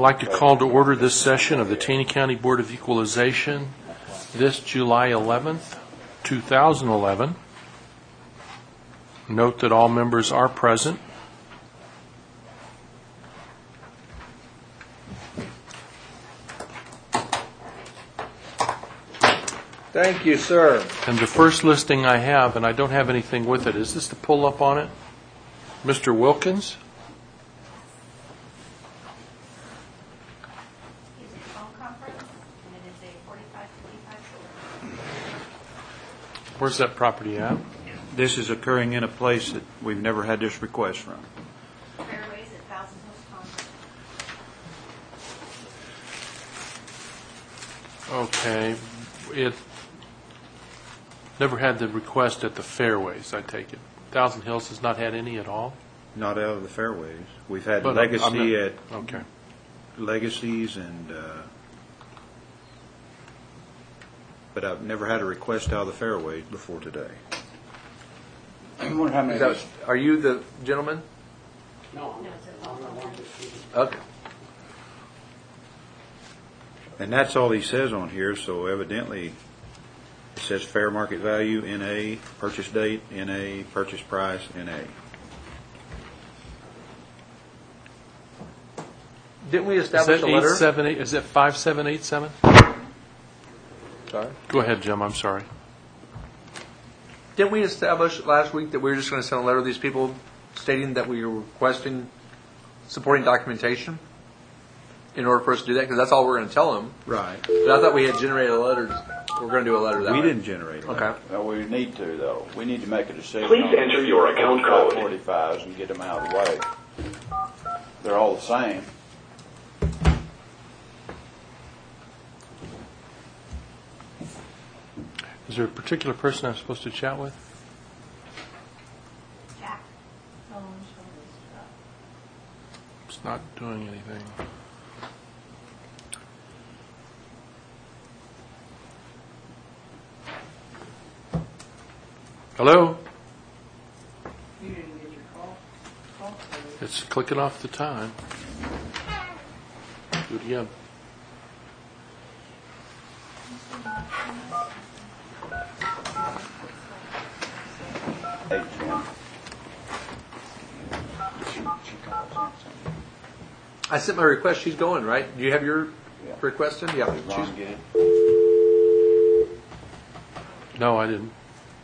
like to call to order this session of the Taney County Board of Equalization this July 11th, 2011. Note that all members are present. Thank you, sir. And the first listing I have, and I don't have anything with it, is this the pull-up on it? Mr. Wilkins? It's a phone conference, and it is a 45-55 short. Where's that property at? This is occurring in a place that we've never had this request from. Fairways at Thousand Hills Conference. Okay. It never had the request at the fairways, I take it. Thousand Hills has not had any at all? Not out of the fairways. We've had But Legacy at Okay. Legacies, but I've never had a request out of the fairways before today. I wonder how many. Are you the gentleman? No, it's a phone conference. Okay. And that's all he says on here, so evidently it says fair market value, NA, purchase date, NA, purchase price, NA. Didn't we Is establish that a letter? 878? Is that 5787? Sorry. Go ahead, Jim. I'm sorry. Didn't we establish last week that we were just going to send a letter to these people stating that we were requesting supporting documentation in order for us to do that? Because that's all we're going to tell them. Right. But I thought we had generated a letter. We're going to do a letter that We way. didn't generate it. Okay. No, we need to, though. We need to make a decision. Please on enter these your account code. 45s and get them out of the way. They're all the same. Is there a particular person I'm supposed to chat with? Jack. Phone shoulders up. It's not doing anything. Hello? You didn't get your call? It's clicking off the time. Do it again. Hey, Jim. I sent my request. She's going, right? Do you have your Yeah. request in? Yeah. Did Ron She's, get it? No, I didn't.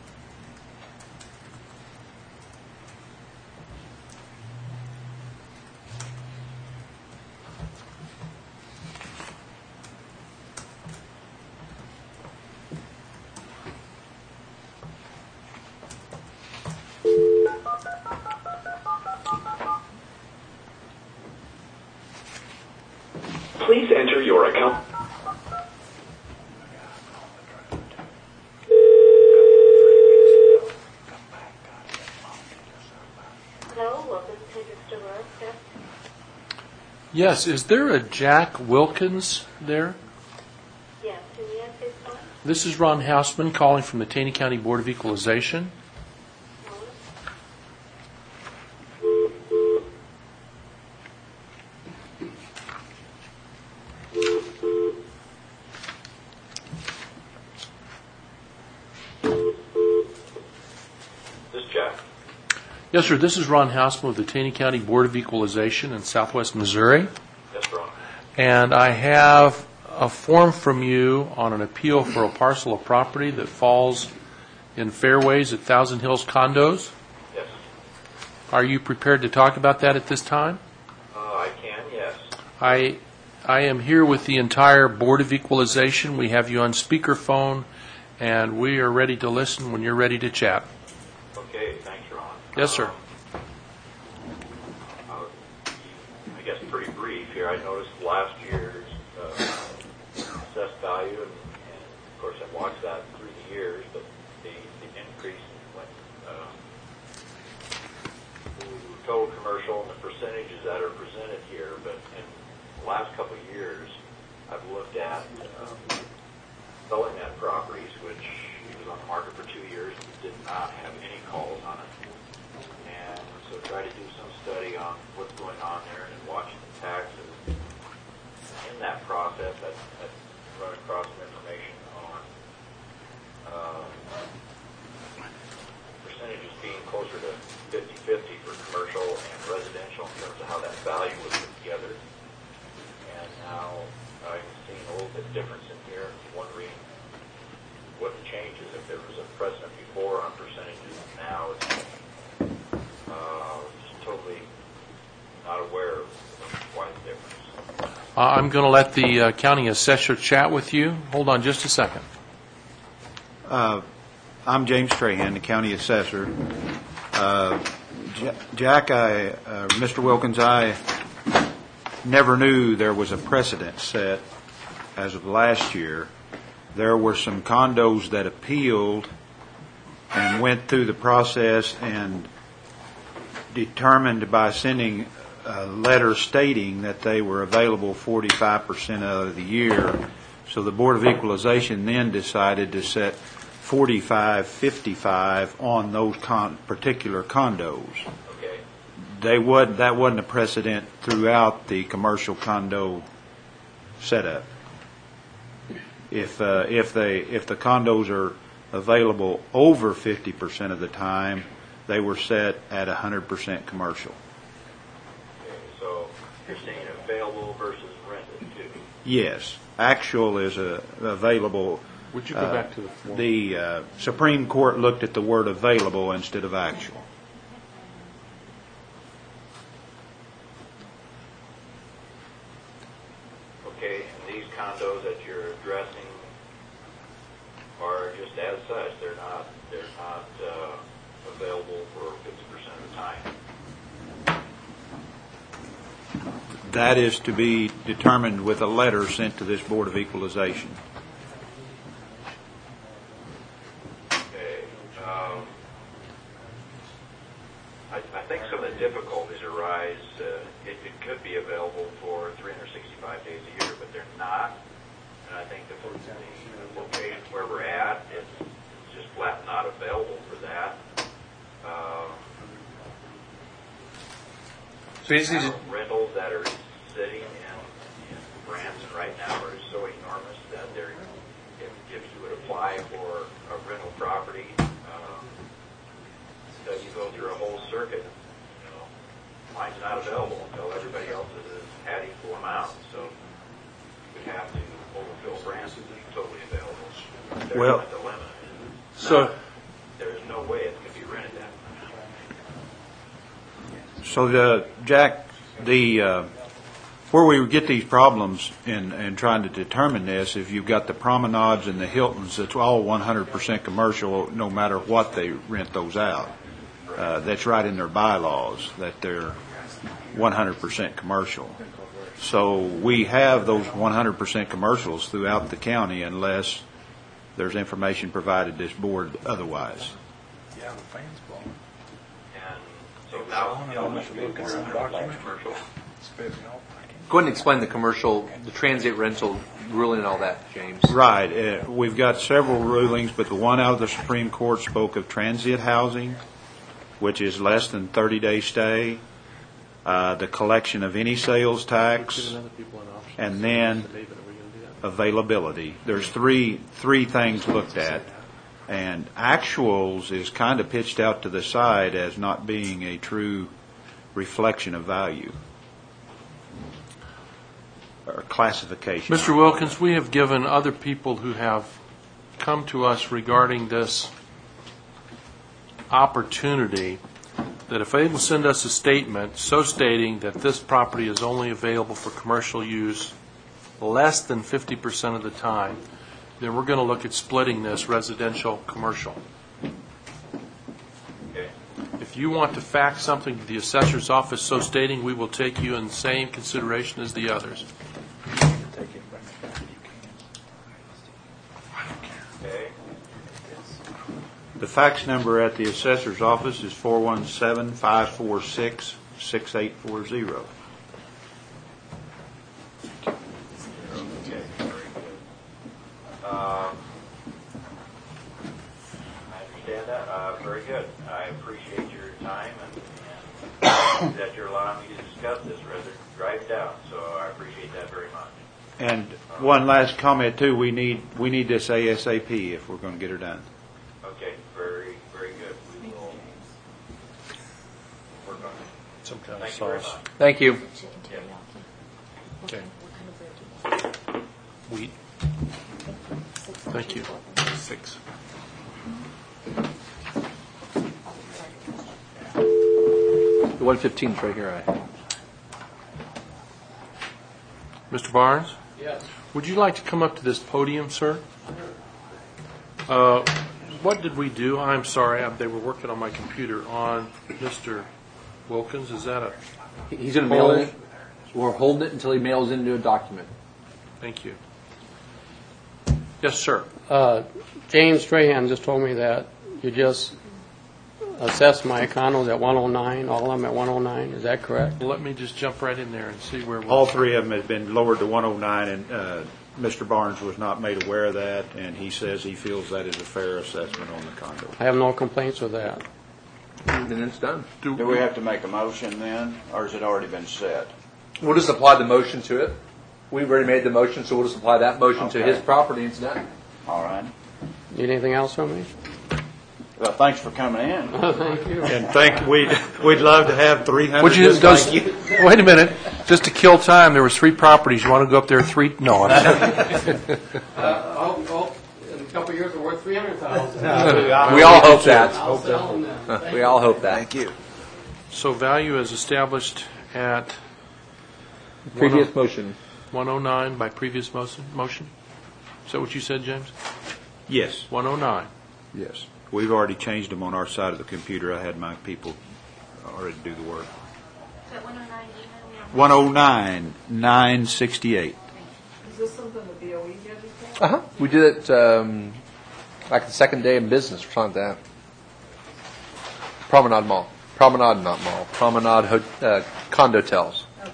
Please enter your account. Hello, welcome to Mr. Rose. Yes, is there a Jack Wilkins there? Yes, can you answer his phone? This is Ron Hausman calling from the Taney County Board of Equalization. This is Jack. Yes, sir. This is Ron Hausman with the Taney County Board of Equalization in Southwest Missouri. Yes, Ron. And I have a form from you on an appeal for a parcel of property that falls in Fairways at Thousand Hills Condos. Yes. Are you prepared to talk about that at this time? I can, yes. I am here with the entire Board of Equalization. We have you on speakerphone, and we are ready to listen when you're ready to chat. Okay, thanks, Ron. Yes, sir. I guess pretty brief here. I noticed last year's assessed value, and of course I watched that through the years, but the increase went total commercial and the percentages that are presented here, but in the last couple of years I've looked at selling that properties, which was on the market for 2 years and did not have any calls on it. And so try to do some study on what's going on there and watching the taxes. what the change is, if there was a precedent before on percentages, now it's just totally not aware of why the difference. I'm going to let the county assessor chat with you. Hold on just a second. I'm James Trahan, the county assessor. Jack, Mr. Wilkins, I never knew there was a precedent set as of last year. There were some condos that appealed and went through the process and determined by sending a letter stating that they were available 45% of the year. So the Board of Equalization then decided to set 45-55 on those particular condos. Okay. That wasn't a precedent throughout the commercial condo setup. If the condos are available over 50% of the time, they were set at 100% commercial. Okay, so you're saying available versus rented too? Yes, actual is available. Would you go back to the form? The Supreme Court looked at the word available instead of actual. Okay, and these condos that you're addressing are just as such. They're not available for 50% of the time. That is to be determined with a letter sent to this Board of Equalization. Okay. I think some of the difficulties arise. It could be available for 365 days a year, but they're not. And I think the location where we're at, it's just flat not available for that. So you just need to, Rentals that are sitting in Branson right now are so enormous that if you would apply for a rental property, so you go through a whole circuit, mine's not available until everybody else has had equal amount. So you would have to overfill Branson to be totally available. There's Well, not the limit. So There's no way it could be rented that much. So, Jack, where we get these problems in trying to determine this, if you've got the promenades and the Hiltons, it's all 100% commercial, no matter what they rent those out. That's right in their bylaws that they're 100% commercial. So we have those 100% commercials throughout the county unless there's information provided this board otherwise. yeah, the fans blowing. And so now, commercial. go ahead and explain the transient rental ruling and all that, James. Right. We've got several rulings, but the one out of the Supreme Court spoke of transient housing, which is less than 30-day stay, the collection of any sales tax, and then availability. There's three things looked at, and actuals is kind of pitched out to the side as not being a true reflection of value or classification. Mr. Wilkins, we have given other people who have come to us regarding this opportunity that if they will send us a statement so stating that this property is only available for commercial use less than 50% of the time, then we're going to look at splitting this residential commercial. Okay. If you want to fax something to the assessor's office so stating, we will take you in the same consideration as the others. Okay. The fax number at the assessor's office is 417-546-6840. Okay, very good. I understand that. Very good. I appreciate your time and that you're allowing me to discuss this rather than drive down. So I appreciate that very much. And one last comment too, we need this ASAP if we're going to get her done. Okay, very, very good. We will work on it. Some kind of Thank you very sauce. much. Thank you. Okay. Wheat. Thank you. 6. The 115's right here. Mr. Barnes? Yes. Would you like to come up to this podium, sir? What did we do? I'm sorry, they were working on my computer on Mr. Wilkins. Is that a... He's going to mail it. We're holding it until he mails into a document. Thank you. Yes, sir. James Strahan just told me that you just assessed my condos at 109, all of them at 109. Is that correct? Let me just jump right in there and see where we're... All three of them have been lowered to 109, and Mr. Barnes was not made aware of that, and he says he feels that is a fair assessment on the condo. I have no complaints with that. Then it's done. Do we have to make a motion then, or has it already been set? We'll just apply the motion to it. We've already made the motion, so we'll just apply that motion to Okay. his property, and it's done. All right. Need anything else from me? Well, thanks for coming in. Thank you. And we'd love to have 300. Would you just like you. wait a minute, just to kill time, there was 3 properties. You want to go up there 3? No. In a couple of years, we're worth $300,000. We all hope that. I'll sell them then. We all hope that. Thank you. So value is established at Previous motion. 109 by previous motion? Is that what you said, James? Yes, 109. yes. We've already changed them on our side of the computer. I had my people already do the work. So 109 even? 109, 968. Is this something the BOE did before? Uh-huh. We did it like the second day in business or something like that. Promenade Mall. Promenade, not mall. Promenade Condotels. Okay.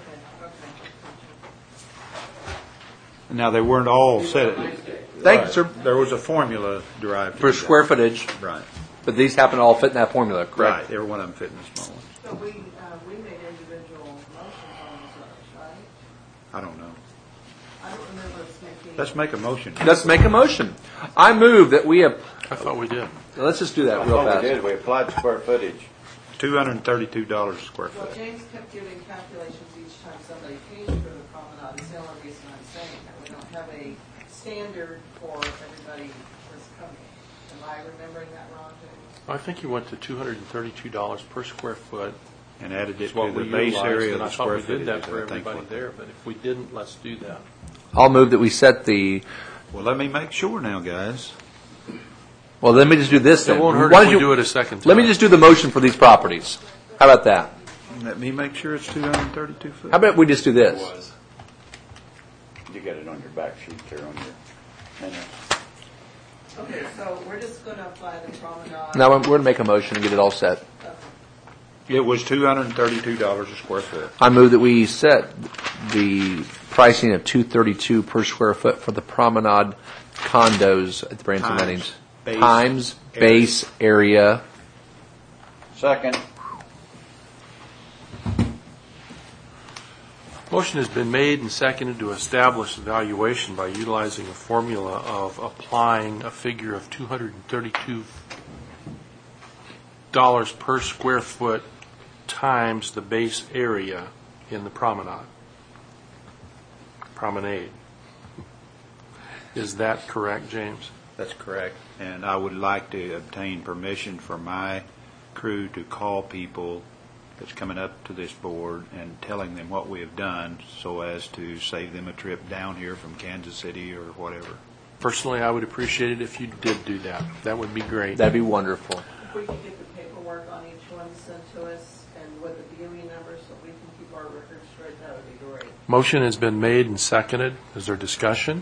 Now, they weren't all set. Thank you, sir. There was a formula derived For from square that. footage, Right, but these happen to all fit in that formula, correct? right. Every one of them fit in the small one. So we made individual motions on those, right? I don't know. I don't remember us making. Let's make a motion. Let's make a motion. I move that we have. I thought we did. Let's just do that I real thought fast. we did. We applied square footage. $232 a square Well, foot. James kept giving calculations each time somebody came for the promenade. It's the only reason I'm saying that. We don't have a standard for everybody that's coming. Am I remembering that wrong, James? I think you went to $232 per square foot. And added it Is what to the we base utilized, area of and the I thought square we footage. did that for I think everybody what- there, but if we didn't, let's do that. I'll move that we set the. Well, let me make sure now, guys. Well, let me just do this then. It won't hurt Why if don't we you- do it a second time. Let me just do the motion for these properties. How about that? Let me make sure it's 232 foot. How about we just do this? You got it on your back sheet there on your menu. Okay, so we're just going to apply the promenade. Now we're going to make a motion and get it all set. It was $232 a square foot. I move that we set the pricing of $232 per square foot for the promenade condos at the Branson Times Lennings. base Times area. base area. Second. Motion has been made and seconded to establish the valuation by utilizing a formula of applying a figure of $232 per square foot times the base area in the promenade. Is that correct, James? That's correct. And I would like to obtain permission for my crew to call people that's coming up to this board and telling them what we have done so as to save them a trip down here from Kansas City or whatever. Personally, I would appreciate it if you did do that. That would be great. That'd be wonderful. If we could get the paperwork on each one sent to us and with the BOE number so we can keep our records straight, that would be great. Motion has been made and seconded. Is there discussion?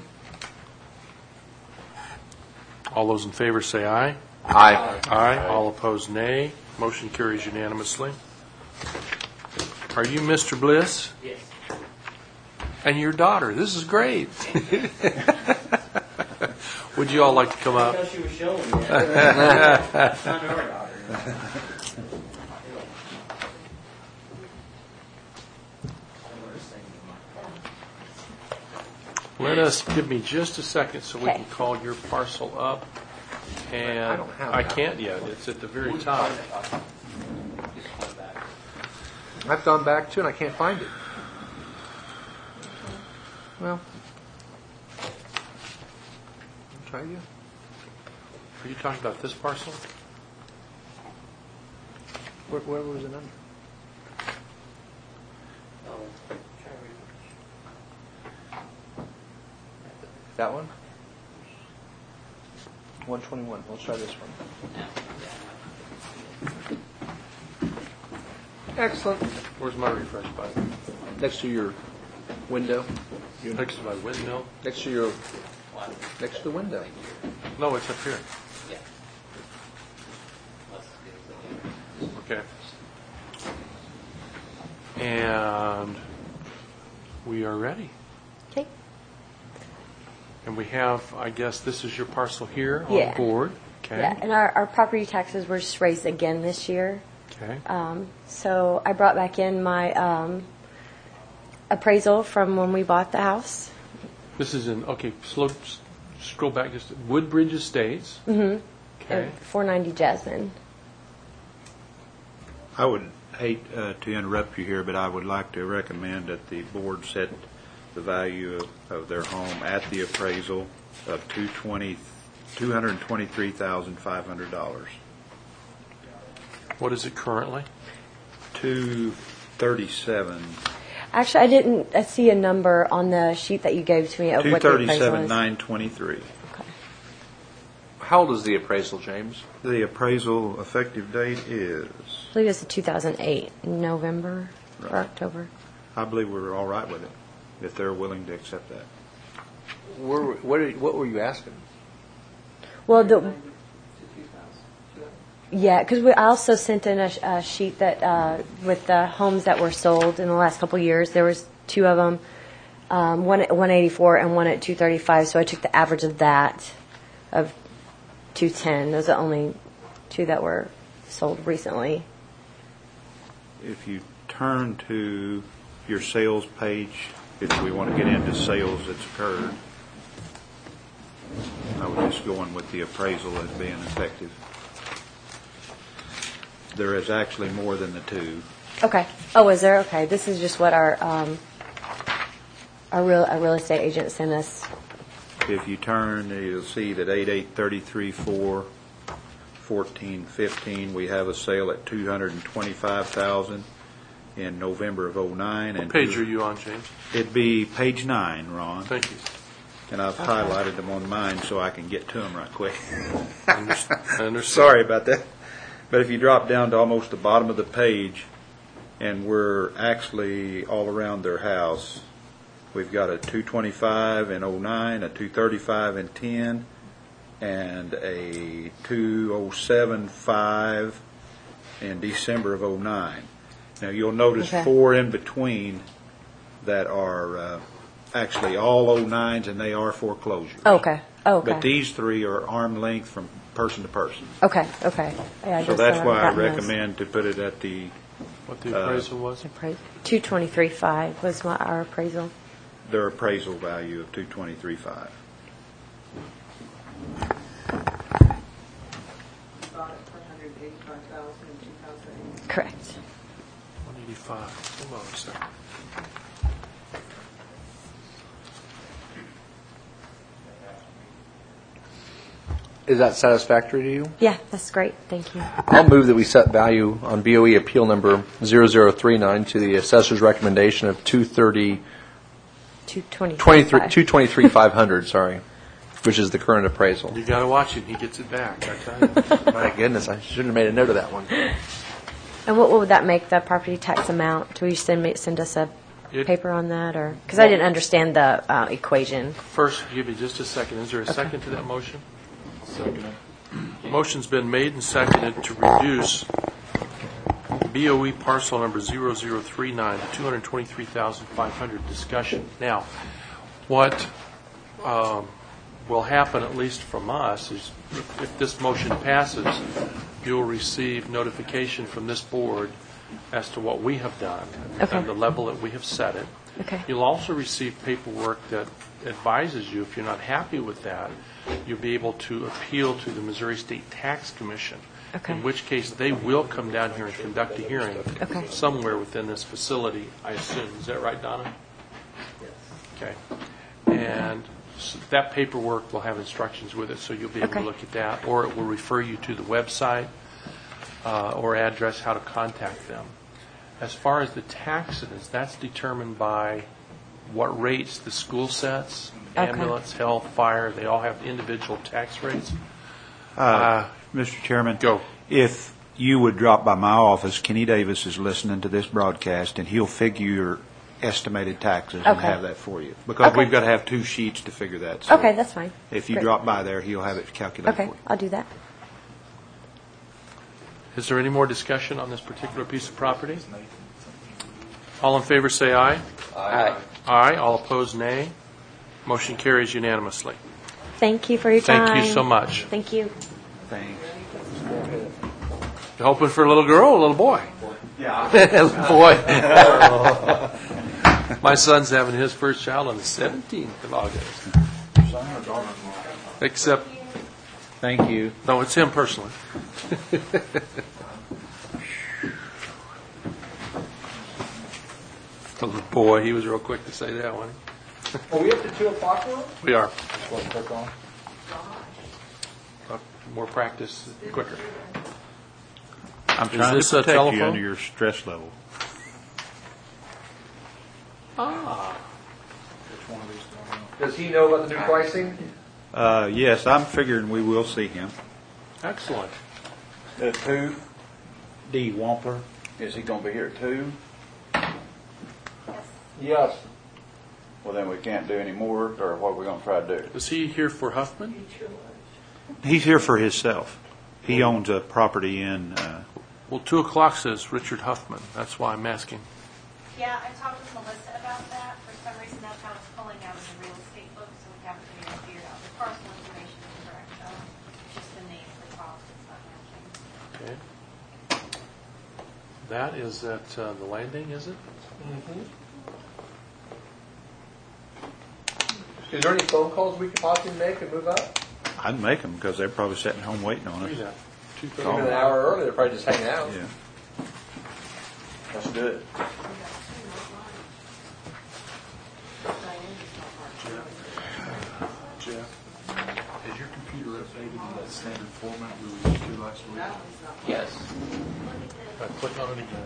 All those in favor say aye. Aye. Aye. All opposed, nay. Motion carries unanimously. Are you Mr. Bliss? Yes. And your daughter. This is great. Would you all like to come up? Because she was showing me. It's not her daughter. Give me just a second so we can call your parcel up. And I don't have I that. can't yet. It's at the very top. I've gone back to and I can't find it. Well, try again. Are you talking about this parcel? Where was it under? That one? 121. Let's try this one. Excellent. Where's my refresh button? Next to your window. Next to my windmill? Next to your. Next to the window. No, it's up here. Okay. And we are ready. Okay. And we have, I guess, this is your parcel here on Yeah. the board. Okay. Yeah, and our property taxes were just raised again this year. Okay. So I brought back in my appraisal from when we bought the house. This is in, okay, scroll back just, Woodbridge Estates. Mm-hmm. Okay. 490 Jasmine. I would hate to interrupt you here, but I would like to recommend that the board set the value of their home at the appraisal of $223,500. What is it currently? 237. Actually, I didn't see a number on the sheet that you gave to me of what the appraisal is. 237,923. Okay. How old is the appraisal, James? The appraisal effective date is, I believe it's 2008, November or October. I believe we're all right with it, if they're willing to accept that. What were you asking? Well, yeah, because I also sent in a sheet that with the homes that were sold in the last couple of years. There was two of them, one at 184 and one at 235. So I took the average of that, of 210. Those are the only two that were sold recently. If you turn to your sales page, if we want to get into sales that's occurred, I was just going with the appraisal as being effective. There is actually more than the two. Okay. Oh, is there? Okay. This is just what our real estate agent sent us. If you turn, you'll see that 8833-4, 1415, we have a sale at $225,000 in November of '09. What page are you on, James? It'd be page 9, Ron. Thank you. And I've highlighted them on mine so I can get to them right quick. I understand. Sorry about that. But if you drop down to almost the bottom of the page, and we're actually all around their house, we've got a 225 in '09, a 235 in '10, and a 207.5 in December of '09. Now you'll notice Okay. 4 in between that are actually all '09s, and they are foreclosures. Okay. Oh, okay. But these 3 are arm length from person to person. Okay. Okay. Yeah, I So just that's thought why I I'd gotten those. recommend to put it at the, What the appraisal was? 223.5 was our appraisal. their appraisal value of 223.5. Bought it for $185,000 in 2008. Correct. 185. Hold on a second. Is that satisfactory to you? Yeah, that's great. Thank you. I'll move that we set value on BOE appeal number 0039 to the assessor's recommendation of 223.5. sorry, which is the current appraisal. You got to watch it. He gets it back. I tell you. My goodness, I shouldn't have made a note of that one. And what would that make the property tax amount? Do you send us a It- paper on that, or because I didn't understand the equation? First, give me just a second. Is there a second to that motion? Second. Motion's been made and seconded to reduce BOE parcel number 0039 to $223,500. Discussion. Now, what will happen, at least from us, is if this motion passes, you'll receive notification from this board as to what we have done Okay. and the level that we have set it. Okay. You'll also receive paperwork that advises you, if you're not happy with that, you'll be able to appeal to the Missouri State Tax Commission. Okay. In which case, they will come down here and conduct a hearing Okay. somewhere within this facility, I assume. Is that right, Donna? Yes. Okay. And that paperwork will have instructions with it, so you'll be able to Okay. look at that, or it will refer you to the website or address how to contact them. As far as the taxes, that's determined by what rates the school sets, Okay. ambulance, health, fire, they all have individual tax rates. Mr. Chairman? Go. If you would drop by my office, Kenny Davis is listening to this broadcast, and he'll figure your estimated taxes and Okay. have that for you. Because Okay. we've got to have 2 sheets to figure that. So Okay, that's fine. if you Great. drop by there, he'll have it calculated Okay, for you. I'll do that. Is there any more discussion on this particular piece of property? All in favor, say aye. Aye. Aye. All opposed, nay. Motion carries unanimously. Thank you for your time. Thank you so much. Thank you. Thanks. You hoping for a little girl or a little boy? Yeah. Little boy. My son's having his first child on the 17th of August. Except, Thank you. no, it's him personally. The little boy, he was real quick to say that one. Are we up to 2 o'clock now? We are. More practice, quicker. I'm Is trying this to a protect you telephone? under your stress level. Does he know about the new pricing? Yes, I'm figuring we will see him. Excellent. At 2, D. Wampler. is he going to be here at 2? Yes. Well, then we can't do any more, or what are we going to try to do? Is he here for Huffman? He's here for himself. He owns a property in, Well, 2 o'clock says Richard Huffman. That's why I'm asking. Yeah, I talked with Melissa about that. For some reason, that's how it's pulling out in the real estate book, so we haven't been able to figure it out. The parcel information is correct, though. It's just the name of the property that's not matching. Okay. That is at the landing, is it? Is there any phone calls we could possibly make and move up? I'd make them because they're probably sitting home waiting on Look us. at that. Even 2:30. an hour early, they're probably just hanging out. Yeah. Let's do it. Jeff, is your computer updated in that standard format we were used to last week? Yes. If I click on it again.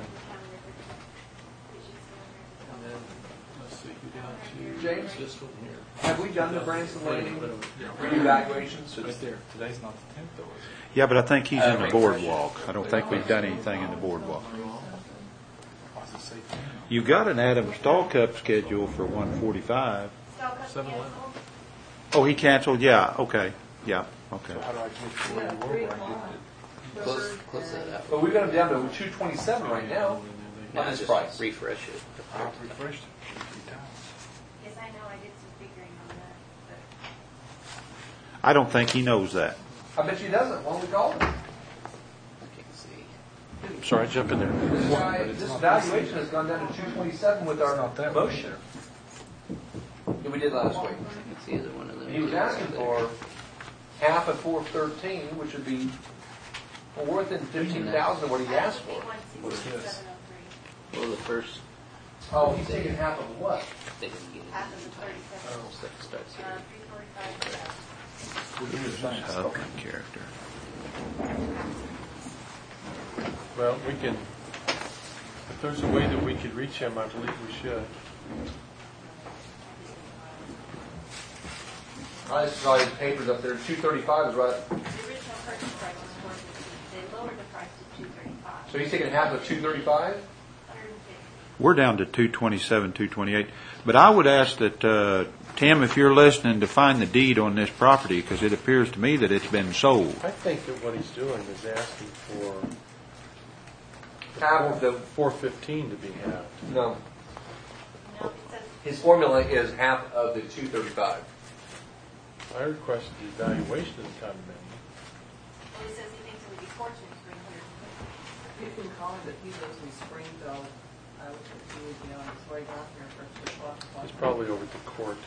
And then, let's see, go down to James? this one here. Have we done the Branson Landing reevaluations? Right there. Today's not the 10th, though, is it? Yeah, but I think he's in the boardwalk. I don't think we've done anything in the boardwalk. Why does it say 10? You got an Adam Stahl Cup schedule for 1:45. Still got canceled? Oh, he canceled? Yeah, okay. Yeah, okay. How do I get to where you were? Where I Close that out. But we've got them down to 227 right now Now on this just price. refresh it. I've refreshed it 3 times. Yes, I know, I did some figuring on that, but I don't think he knows that. I bet she doesn't. Why don't we call him? I can't see. Sorry, jump in there. This valuation has gone down to 227 with our motion that we did last week. It's either one of them. He was asking for half of 413, which would be worth in 15,000 of what he asked for. 816703, Well, the first, Oh, he's taking half of what? they didn't get it. half of the 37, Stuff starts here. 345. Huffman character. Well, we can, if there's a way that we could reach him, I believe we should. I just saw his papers up there. 235 is right. The original purchase price was 450, they lowered the price to 235. So he's taking half of 235? 150. We're down to 227, 228. But I would ask that, Tim, if you're listening, to find the deed on this property, because it appears to me that it's been sold. I think that what he's doing is asking for Half of the 415 to be halved. no. No, it says, His formula is half of the 235. I requested the evaluation of the condominium. well, he says he thinks it would be fortunate for 150. You can call him, but he lives in Springfield. I would think he would be on his way down here for 2 o'clock. He's probably over at the court.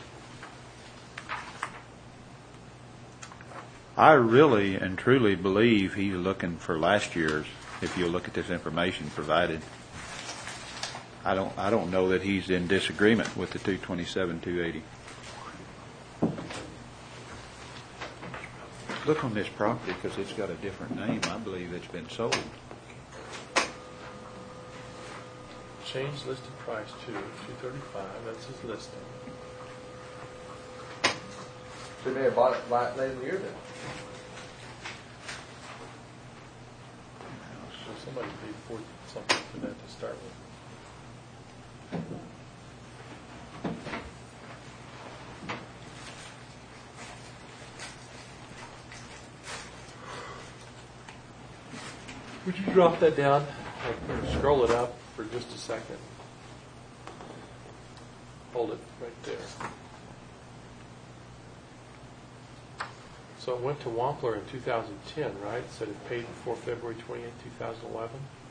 I really and truly believe he's looking for last year's, if you look at this information provided. I don't know that he's in disagreement with the 227, 280. Look on this property, because it's got a different name, I believe it's been sold. Change listed price to $235, that's his listing. So they may have bought it late in the year then. So somebody paid for something for that to start with. Would you drop that down or scroll it up for just a second? Hold it right there. So it went to Wampler in 2010, right? It said it paid before February 28, 2011.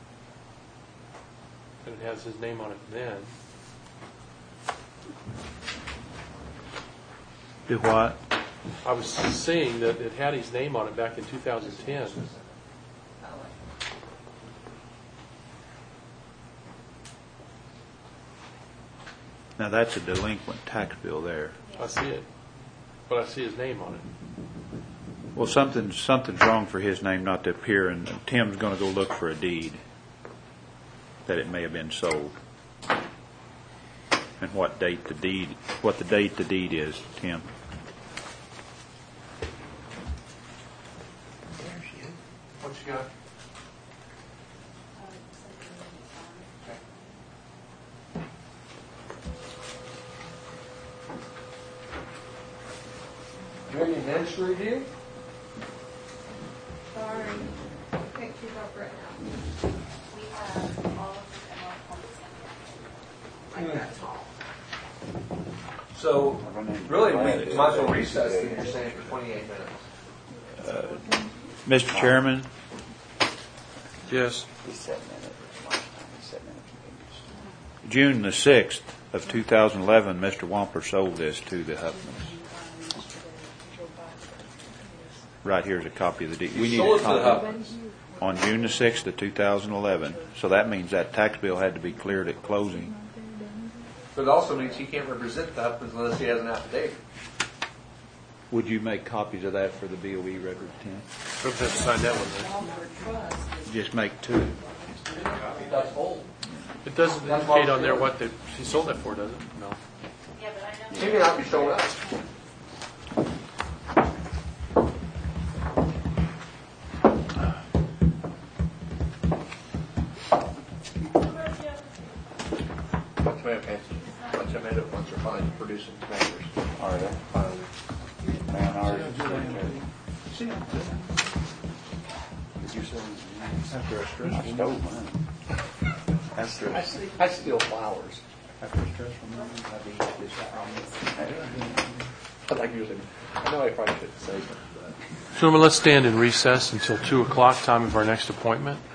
And it has his name on it then. Do what? I was seeing that it had his name on it back in 2010. Now, that's a delinquent tax bill there. I see it, but I see his name on it. Well, something's wrong for his name not to appear, and Tim's going to go look for a deed that it may have been sold. And what the date the deed is, Tim. What you got? Do you have any minutes to review? Sorry, can't keep up right now. We have all of the general funds. Like that tall. So, really, we might as well recess, then you're saying, for 28 minutes. Mr. Chairman, Yes. He's 7 minutes. He's 7 minutes. June the 6th of 2011, Mr. Wampler sold this to the Huffmans. Right here's a copy of the deed. We need Sold a it to the copy Huffmans. on June the 6th of 2011. So that means that tax bill had to be cleared at closing. But it also means he can't represent the Huffmans unless he has an affidavit. Would you make copies of that for the BOE record, Tim? We'll have to sign that one Just make two. That's old. then. It doesn't indicate on there what she sold that for, does it? No. Yeah, but I know. He may not be showing up. Once they're fine producing tomatoes. Are they? Man, ours is pretty good. Did you sell After a stress, I stole mine. After a I steal flowers. stress from mine, I'd be this I like using. I know I probably shouldn't say something, but. Gentlemen, let's stand in recess until 2 o'clock, time of our next appointment.